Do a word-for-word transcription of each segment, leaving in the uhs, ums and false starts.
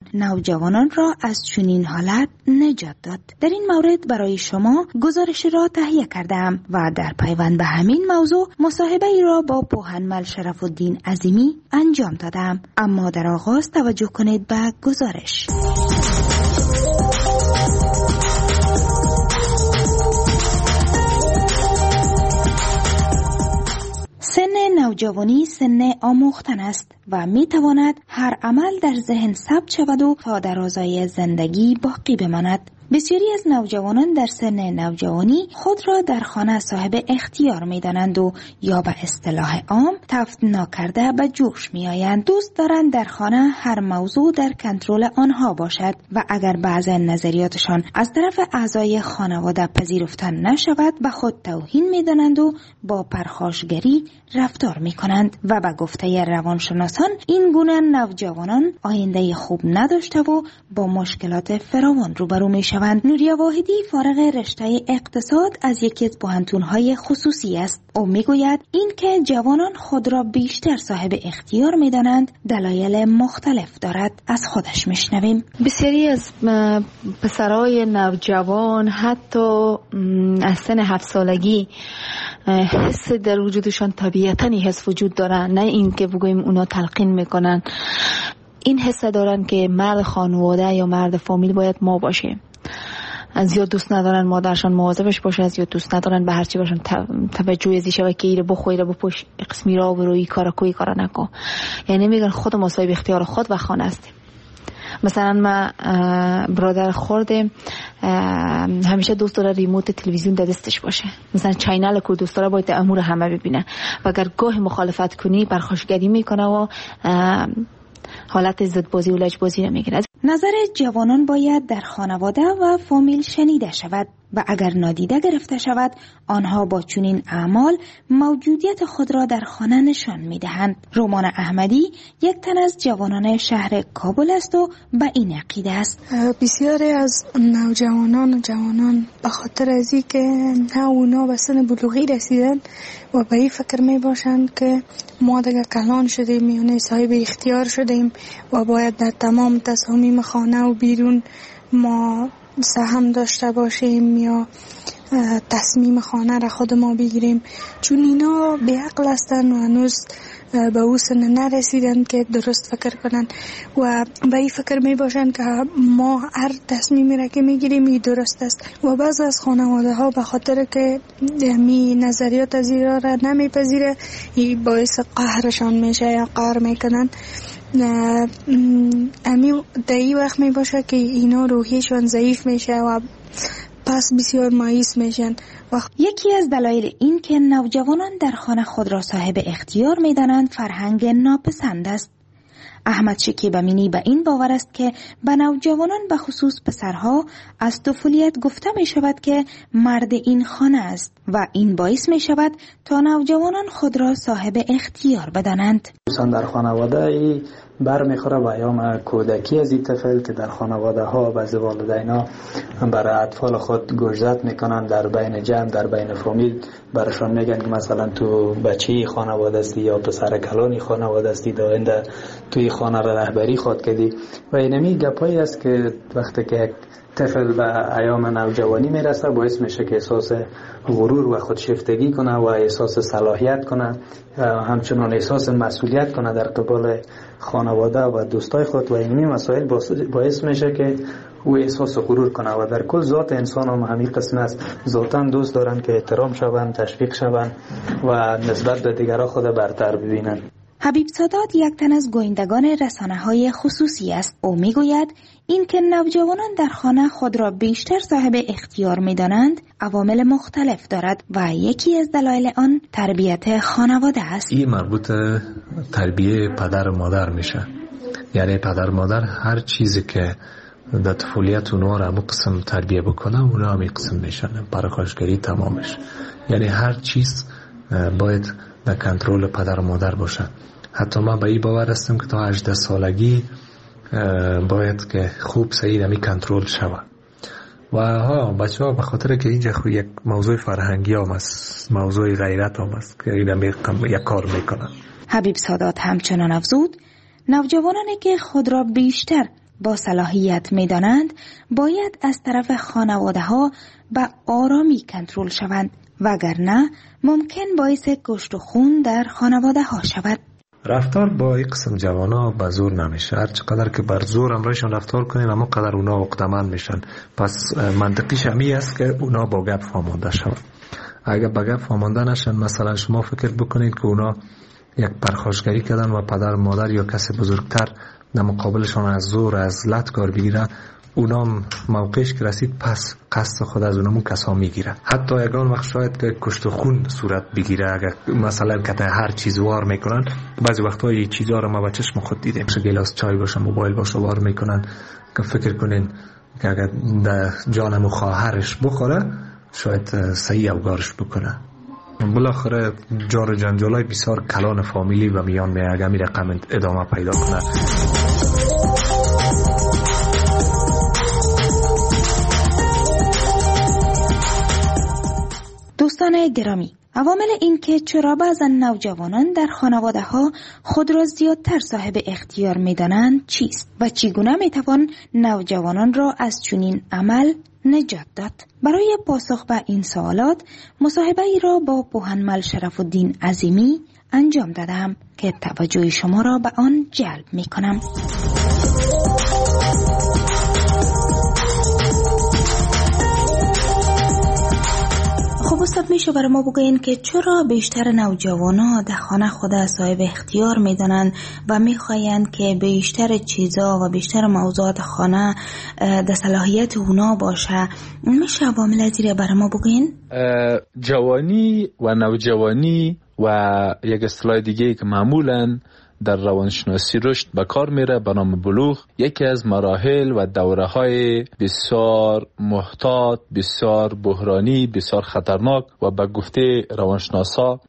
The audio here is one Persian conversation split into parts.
نوجوانان را از چنین حالت نجات داد. در این مورد برای شما گزارش را تهیه کردم و در پیوند به همین موضوع مصاحبه ای را با پوهنمل شرف الدین عظیمی انجام دادم. اما در آغاز توجه کنید به گزارش. سن نوجوانی سن آموختن است و می تواند هر عمل در ذهن ثبت شود و تا درازای زندگی باقی بماند. بسیاری از نوجوانان در سن نوجوانی خود را در خانه صاحب اختیار می دانند و یا به اصطلاح عام تفت ناکرده به جوش می آیند. دوست دارند در خانه هر موضوع در کنترل آنها باشد و اگر بعض نظریاتشان از طرف اعضای خانواده پذیرفته نشود به خود توهین می دانند و با پرخاشگری رفتار می کنند و به گفته روانشناسان این گونه نوجوانان آینده خوب نداشته و با مشکلات فراوان روبرو می شوند. نوریا واحدی فارغ رشته اقتصاد از یکی از پوهنتون‌های خصوصی است. او میگوید این که جوانان خود را بیشتر صاحب اختیار می‌دانند دلایل مختلف دارد. از خودش میشنویم. بسیاری از پسرای نوجوان حتی از سن هفت سالگی حس در وجودشان طبیعتاً حس وجود دارن، نه این که بگوییم اونا تلقین میکنن. این حس دارن که مرد خانواده یا مرد فامیل باید ما باشیم. از یا دوست ندارن مادرشان مواظبش باشه، از یا دوست ندارن به هر چی باشن توجه ازی شوه که ایره بخوی را بپوش قسمی را و روی کارا کوی کارا نکن. یعنی میگن خود ما صاحب اختیار خود و خانه هستیم. مثلا ما برادر خورده همیشه دوست داره ریموت تلویزیون در دستش باشه، مثلا چینل کو دوست داره باید امور همه ببینه و اگر گاه مخالفت کنی پرخاشگری میکنه و حالت ضدبازی و لجبازی رو میگیره. نظر جوانان باید در خانواده و فامیل شنیده شود و اگر نادیده گرفته شود آنها با چنین اعمال موجودیت خود را در خانه نشان میدهند. رومان احمدی یک تن از جوانان شهر کابل است و به این عقیده است. بسیاری از نوجوانان و جوانان به خاطر از این که نه اونا به سن بلوغی رسیدن و به این فکر می باشند که ما دیگه کلان شدیم، یعنی صاحب اختیار شدیم و باید در تمام تصامیم خانه و بیرون ما سهم داشته باشیم یا تصمیم خانه را خود ما بگیریم، چون اینا بی عقل هستن و هنوز به او سن نرسیدن که درست فکر کنن و به این فکر می باشن که ما هر تصمیمی را که می گیریم این درست است و بعض از خانواده ها به خاطر که می نظریات از اینا را نمی پذیره این باعث قهرشان میشه یا قهر میکنن. امی در این وقت می باشه که اینا روحیشان ضعیف میشه و پس بسیار مایوس میشن. یکی از دلایل این که نوجوانان در خانه خود را صاحب اختیار میدانند فرهنگ ناپسند است. احمد شکیب امینی به این باور است که به نوجوانان به خصوص پسرها از طفولیت گفته می شود که مرد این خانه است و این باعث می شود تا نوجوانان خود را صاحب اختیار بدانند. در خانواده ای بر میخوره و ایام کودکی از این طفل که در خانواده ها بعضی والدینا برای اطفال خود گوشزد میکنن در بین جمع در بین فامیل برشان میگن که مثلا تو بچه خانواده استی یا پسر کلانی خانواده استی داینده توی خانه را رهبری خود کردی و اینمی گپایی است که وقتی که طفل به ایام نوجوانی میرسه باعث میشه که احساس غرور و خودشیفتگی کنه و احساس صلاحیت کنه، همچنان احساس مسئولیت کنه در قبال خانواده و دوستای خود و اینمی مسائل باعث میشه که او احساس غرور کنه و در کل ذات انسان هم همین قسم است. ذاتاً دوست دارن که احترام شوند، تشویق شوند و نسبت به دیگران خود برتر ببینن. حبیب سادات یک تن از گویندگان رسانه‌های خصوصی است. او میگوید این که نوجوانان در خانه خود را بیشتر صاحب اختیار می‌دانند عوامل مختلف دارد و یکی از دلایل آن تربیت خانواده است. این مربوط تربیه پدر و مادر میشه. یعنی پدر و مادر هر چیزی که در طفولیت اونها را همون قسم تربیه بکنه اونها همین قسم میشن، پرخاشگری تمامش. یعنی هر چیز باید در کنترل پدر و مادر باشه. حتی ما به این باور هستم که تا هجده سالگی باید که خوب صحیح همی کنترل شود و ها بچه ها به خاطر که اینجا خود یک موضوع فرهنگی هم است، موضوع غیرت هم است که این یک کار میکنن. حبیب سادات همچنان افزود نوجوانانی که خود را بیشتر با صلاحیت می دانند باید از طرف خانواده ها به آرامی کنترل شوند وگرنه ممکن باعث کشت و خون در خانواده ها شود. رفتار با این قسم جوانا به زور نمیشه. هر چقدر که بر زور امرایشان رفتار کنین اما قدر اونا عقده‌مند میشن. پس منطقیش همی است که اونا با گپ فهمانده شون. اگر با گپ فهمانده نشن، مثلا شما فکر بکنید که اونا یک پرخاشگری کردن و پدر مادر یا کسی بزرگتر در مقابلشان از زور از لط کار بگیره، اونا موقعش که رسید پس قصد خود از اونمون کسا میگیره. حتی یگان وقت شاید که کشت و خون صورت بگیره. اگر مثلا که هر چیز وار میکنن، بعضی وقتا یه چیزا رو ما با چشم خود دیدیم، گلاس چای باشه، موبایل باشه، وار میکنن که فکر کنین که اگر در جانمو خواهرش بخوره شاید صحیح اوگارش بکنه. بالاخره جار جنجالای بسیار کلان فامیلی و میان می اگر می رقم ادامه پیدا کنه. دوستان گرامی، عوامل این که چرا بعضا نوجوانان در خانواده ها خود را زیادتر صاحب اختیار می دانند چیست و چگونه می توان نوجوانان را از چنین عمل نجات داد؟ برای پاسخ به این سوالات مصاحبه ای را با پوهنمل شرف الدین عظیمی انجام دادم که توجه شما را به آن جلب می کنم. خب استاد، میشه برای ما بگوین که چرا بیشتر نوجوانا در خانه خود صاحب اختیار میدانند و میخواین که بیشتر چیزا و بیشتر موضوعات خانه در صلاحیت اونا باشه؟ میشه عوامل زیر برای ما بگوین؟ جوانی و نوجوانی و یک اصطلاح دیگه که معمولاً در روانشناسی رشد به کار میره به نام بلوغ، یکی از مراحل و دوره‌های بسیار محتاط، بسیار بحرانی، بسیار خطرناک و به گفته روانشناسا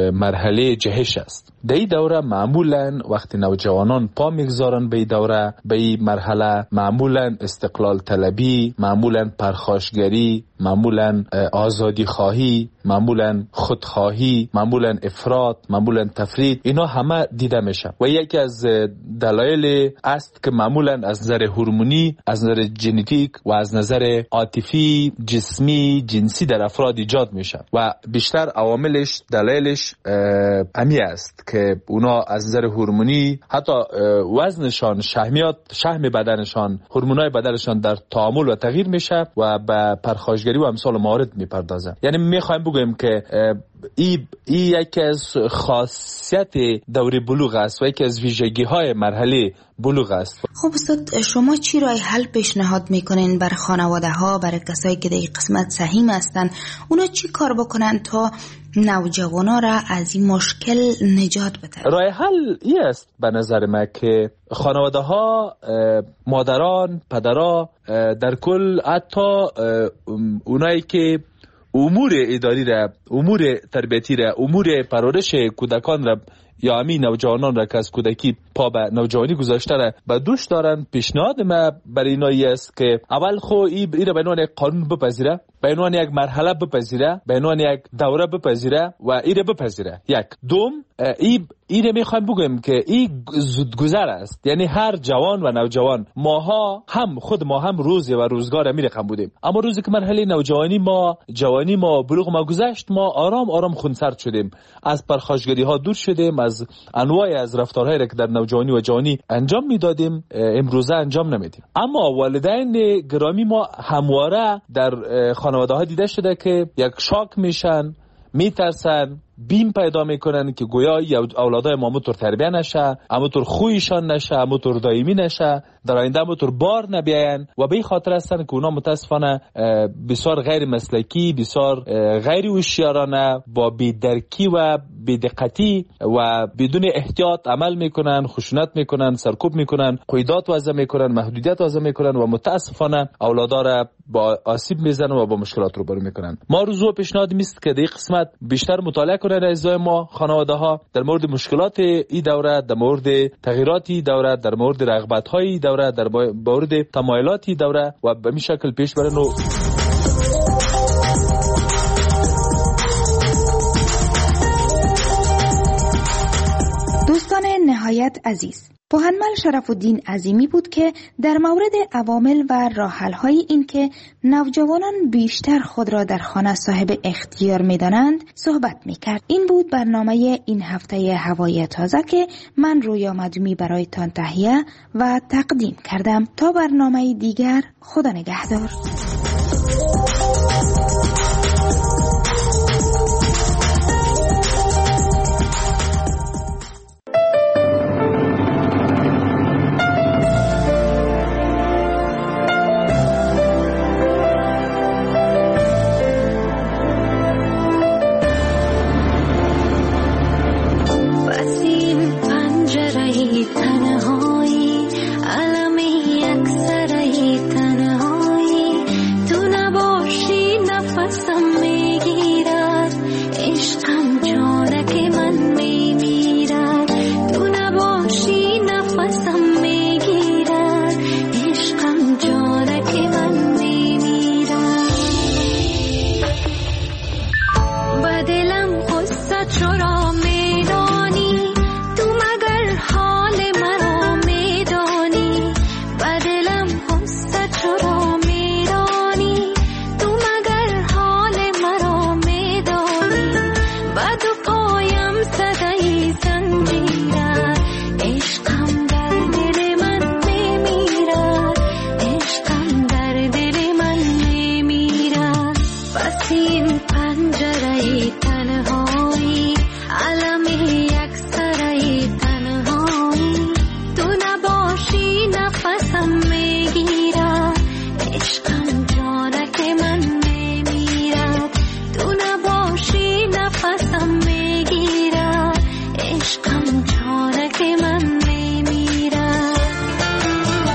مرحله جهش است. در این دوره معمولاً وقتی نوجوانان پا میگذارن به این دوره، به این مرحله، معمولاً استقلال طلبی، معمولاً پرخاشگری، معمولاً آزادی خواهی، معمولاً خودخواهی، معمولاً افراط، معمولاً تفرید، اینا همه دیده میشه و یکی از دلایل است که معمولاً از نظر هورمونی، از نظر ژنتیک و از نظر عاطفی، جسمی، جنسی در افراد ایجاد میشه و بیشتر عواملش، دلایلش امی است که اونا از نظر هورمونی حتی وزنشان، شحمیات، شحم بدنشان، هورمونای بدنشان در تعامل و تغییر میشه و به پرخاشگری و امثال موارد میپردازه. یعنی میخوایم بگویم که ای, ای یکی از خاصیت دوره بلوغ است و یکی از ویژگی های مرحله بلوغ است. خب استاد، شما چی راه حل پیشنهاد میکنین برای خانواده ها، برای کسایی که در این قسمت سهیم هستن؟ اونا چی کار بکنن تا نوجوانا را از این مشکل نجات بده؟ راه حل این است به نظر من که خانواده ها، مادران، پدرها، در کل حتی اونایی که امور اداری را، امور تربیتی را، امور پرورش کودکان را یا همین نوجوانان را که از کودکی پا به نوجوانی گذاشته را به دوش دارن، پیشنهاد ما برای اینایی است که اول خو این را به عنوان یک قانون بپذیره، به عنوان یک مرحله بپذیره، به عنوان یک دوره بپذیره و این را بپذیره. یک دوم، این این میخوایم بگویم که این زودگذر است. یعنی هر جوان و نوجوان، ماها هم خود ما هم روزی و روزگار می رقم بودیم، اما روزی که مرحله نوجوانی ما، جوانی ما، بلوغ ما گذشت، ما آرام آرام خونسرد شدیم، از پرخاشگری ها دور شدیم، از انواع از رفتارهایی که در نوجوانی و جوانی انجام میدادیم امروزه انجام نمیدیم. اما والدین گرامی ما همواره در خانواده ها دیده شده که یک شاک میشن، میترسن، بیم پیدا میکنن که گویا اولادای ما همونطور تربیه نشه، همونطور خویشان نشه، همونطور دائمی نشه، در آینده همونطور بار نبیاین و به این خاطر هستن که اونا متاسفانه بسیار غیر مسلکی، بسیار غیر هوشیارانه، با بی‌درکی و بی‌دقتی و بدون احتیاط عمل میکنن، خشونت میکنن، سرکوب میکنن، قیودات وضع میکنن، محدودیت وضع میکنن و متاسفانه اولادا را با آسیب میزنن و با مشکلات روبرو میکنن. ما روزو پیشنهاد میست که در این قسمت بیشتر مطالعه کنن اعضای ما، خانواده ها، در مورد مشکلات این دوره، در مورد تغییرات این دوره، در مورد رغبت های دوره، در مورد تمایلات این دوره و به این شکل پیش برن. و دوستان نهایت عزیز، کهنمل شرف الدین عظیمی بود که در مورد عوامل و راه‌حل‌های این که نوجوانان بیشتر خود را در خانه صاحب اختیار می‌دانند صحبت می‌کرد. این بود برنامه این هفته هوای تازه که من رویا مدومی برایتان تهیه و تقدیم کردم. تا برنامه دیگر، خدا نگهدار.